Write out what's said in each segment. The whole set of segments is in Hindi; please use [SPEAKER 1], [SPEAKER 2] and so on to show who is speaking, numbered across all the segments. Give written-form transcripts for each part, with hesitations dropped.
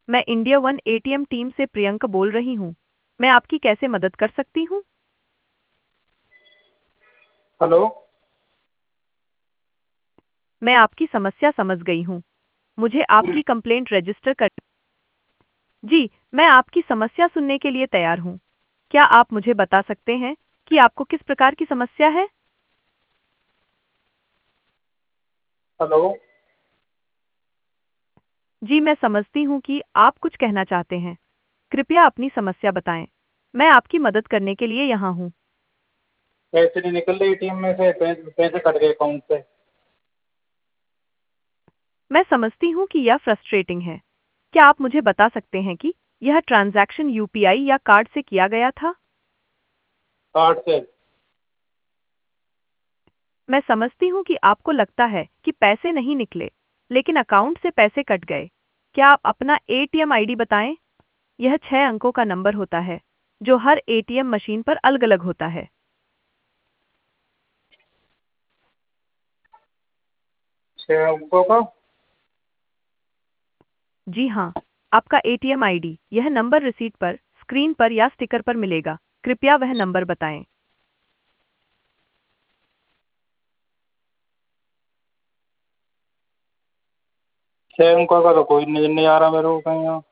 [SPEAKER 1] मैं इंडिया वन एटीएम टीम से प्रियंका बोल रही हूँ। मैं आपकी कैसे मदद कर सकती हूँ?
[SPEAKER 2] हेलो।
[SPEAKER 1] मैं आपकी समस्या समझ गई हूँ। मुझे आपकी कंप्लेंट रजिस्टर कर। जी, मैं आपकी समस्या सुनने के लिए तैयार हूँ। क्या आप मुझे बता सकते हैं कि आपको किस प्रकार की समस्या है?
[SPEAKER 2] हेलो।
[SPEAKER 1] जी, मैं समझती हूँ कि आप कुछ कहना चाहते हैं। कृपया अपनी समस्या बताएं। मैं आपकी मदद करने के लिए यहाँ हूँ।
[SPEAKER 2] पैसे नहीं निकल रहे एटीएम में से, पैसे कट गए अकाउंट से।
[SPEAKER 1] मैं समझती हूँ कि यह फ्रस्ट्रेटिंग है। क्या आप मुझे बता सकते हैं कि यह ट्रांजैक्शन यूपीआई या कार्ड से किया गया था?
[SPEAKER 2] कार्ड से।
[SPEAKER 1] मैं समझती हूँ कि आपको लगता है कि पैसे नहीं निकले, लेकिन अकाउंट से पैसे कट गए। क्या आप अपना एटीएम आईडी बताएं? यह 6 अंकों का नंबर होता है, जो हर एटीएम मशीन पर अलग-अलग होता है।
[SPEAKER 2] 6 अंकों का।
[SPEAKER 1] जी हाँ, आपका एटीएम आईडी यह नंबर रिसीट पर, स्क्रीन पर या स्टिकर पर मिलेगा। कृपया वह नंबर बताएं।
[SPEAKER 2] 6 अंकों का तो कोई नजर नहीं आ रहा मेरे को कहीं यहाँ।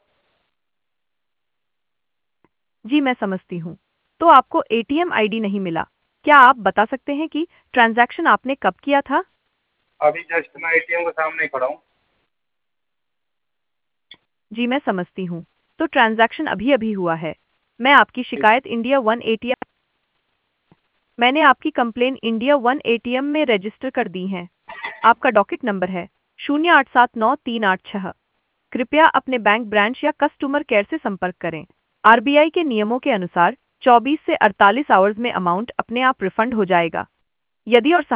[SPEAKER 1] जी, मैं समझती हूँ। तो आपको एटीएम आईडी नहीं मिला। क्या आप बता सकते हैं कि ट्रांजैक्शन आपने कब किया था?
[SPEAKER 2] अभी जस्ट मैं एटीएम के सामने ही खड़ा हूँ।
[SPEAKER 1] जी, मैं समझती हूँ। तो ट्रांजैक्शन अभी-अभी हुआ है। मैं आपकी शिकायत इंडिया वन एटीएम मैंने आपकी कंप्लेन इंडिया वन एटीएम में रजिस्टर कर दी है। आपका डॉकेट नंबर है 08793896। कृपया अपने बैंक ब्रांच या कस्टमर केयर से संपर्क करें। आरबीआई के नियमों के अनुसार 24 से 48 आवर्स में अमाउंट अपने आप रिफंड हो जाएगा। यदि और